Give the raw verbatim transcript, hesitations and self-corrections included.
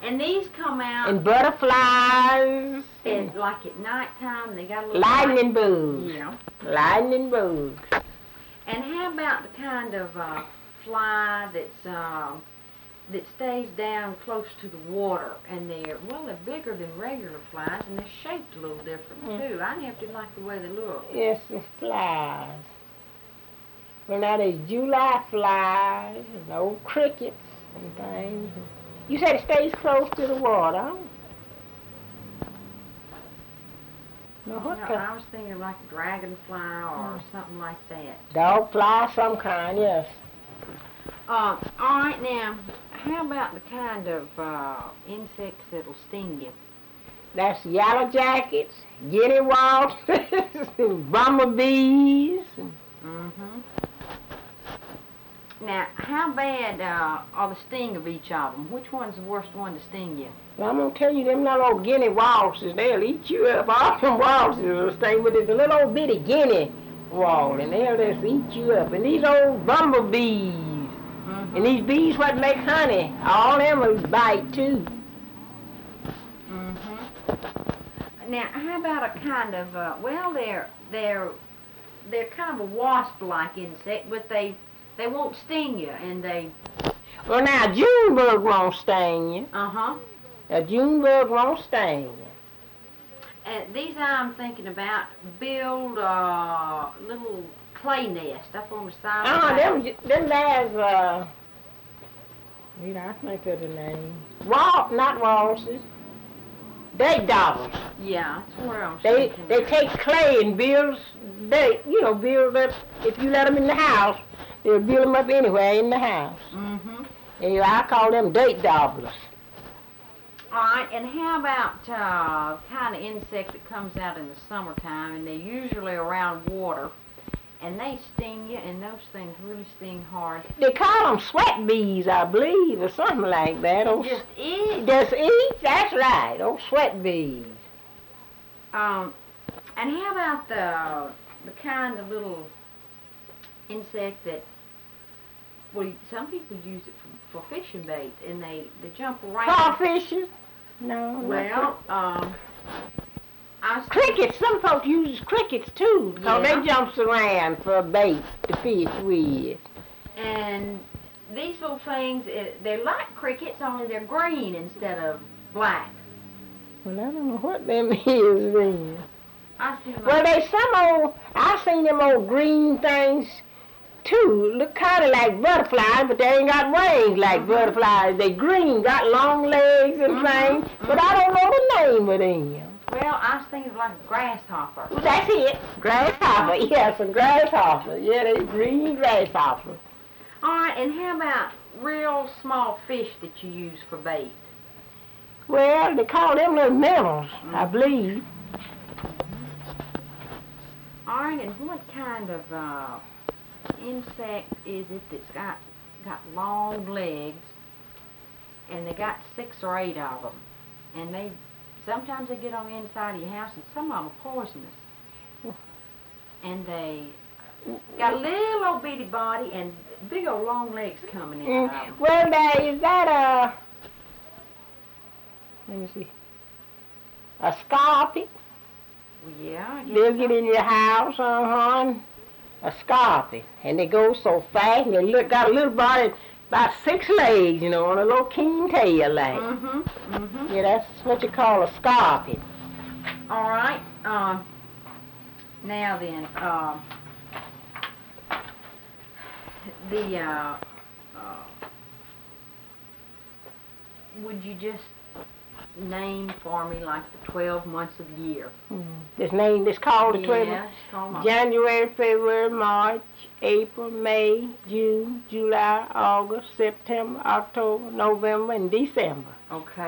And these come out. And butterflies. And like at nighttime, they got a little. Lightning bugs. Yeah. Lightning bugs. And how about the kind of uh, fly that's uh, that stays down close to the water, and they're well, they're bigger than regular flies, and they're shaped a little different Mm. too. I never did like the way they look. Yes, the flies. Well, now there's July flies and old crickets and things. You said it stays close to the water. No, You what know, kind? I was thinking like a dragonfly or Mm. something like that. Dog fly, some kind, yes. Uh, all right, now, how about the kind of uh, insects that'll sting you? That's yellow jackets, guinea walrus, and bumblebees. Mm-hmm. Now, how bad uh, are the sting of each of them? Which one's the worst one to sting you? Well, I'm going to tell you, them little old guinea walruses, they'll eat you up. All them walruses will stay with it, the little old bitty guinea wall, and they'll just eat you up. And these old bumblebees, Mm-hmm. and these bees what make honey, all them will bite too. Mm-hmm. Now, how about a kind of, uh, well, they're, they're, they're kind of a wasp-like insect, but they, they won't sting you, and they... Well, now, June bug won't sting you. Uh-huh. A June bug won't sting you. And these I'm thinking about build a little clay nest up on the side of the Oh, house. them, them there's, uh, wait, I think of the name. Wal, not walruses. They doubles. Yeah, that's where I was They, thinking. they take clay and build, they, you know, build up, if you let them in the house, they'll build them up anywhere in the house. Mm-hmm. And I call them date doublers. All right, and how about uh, kind of insect that comes out in the summertime, and they're usually around water, and they sting you, and those things really sting hard. They call them sweat bees, I believe, or something like that. They Oh, just eat. just eat? That's right, oh, sweat bees. Um, and how about the the kind of little insect that, well, some people use it for, for fishing bait, and they, they jump around. Crawfishes? No. not Well, um, I was crickets. Some folks use crickets too, because Yeah. they jumps around for bait to fish with. And these little things, it, they're like crickets, only they're green instead of black. Well, I don't know what them is then. I see them. Well, they some old, I seen them old green things too. Look kind of like butterflies, but they ain't got wings like Mhm. butterflies. They green, got long legs and Mhm, things, but I don't know the name of them. Well, I was thinking like a grasshopper. Well, that's it. Grasshopper. Yes, a grasshopper. Yeah, they green grasshopper. All right, and how about real small fish that you use for bait? Well, they call them little minnows, I Mhm. believe. All right, and what kind of uh, insect is it that's got got long legs, and they got six or eight of them, and they sometimes they get on the inside of your house, and some of them are poisonous, and they got a little old bitty body and big old long legs coming in out of Mm, them. well, now, is that a, let me see, a scorpion? Well, yeah, I guess They'll so. get in your house, uh-huh, and a scorpion. And they go so fast, and they look, got a little body, about six legs, you know, on a little keen tail like. Mm-hmm, mm-hmm. Yeah, that's what you call a scorpion. All right, um, now then, um, the, uh, uh, would you just name for me like the twelve months of the year? Mm. This name, this called the twelve. Yeah, just call 'em up. January, February, March, April, May, June, July, August, September, October, November, and December. Okay.